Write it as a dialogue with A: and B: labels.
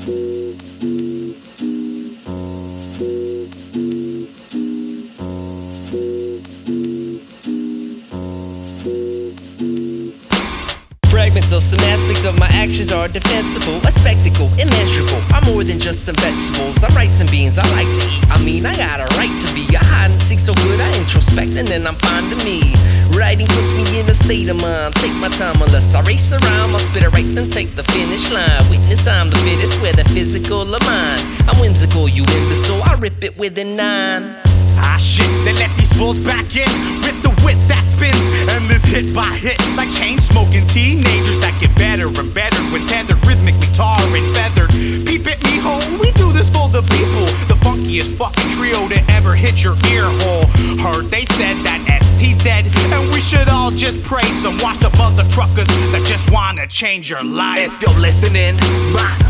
A: Fragments of some aspects of my actions are defensible. A spectacle, immeasurable. I'm more than just some vegetables. I'm rice and beans, I like to eat. I mean, I got a right to be. I hide and seek so good, I introspect and then I'm finding me. Writing puts me in a state of mind. Take my time unless I race around. I'll spit it right then take the finish line. Witness I'm the fittest, whether physical or mine. I'm whimsical, you imbecile, I rip it with a 9.
B: Ah shit, they let these fools back in with the wit that spins endless hit by hit, like chain-smoking teenagers that get better and better when tethered, rhythmically tar and feathered. Peep at me home, we do this for the people. The funkiest fucking trio to ever hit your ear hole. Heard they said that ST's dead, and we should all just pray some washed up mother truckers that just wanna change your life.
C: If you're listening, my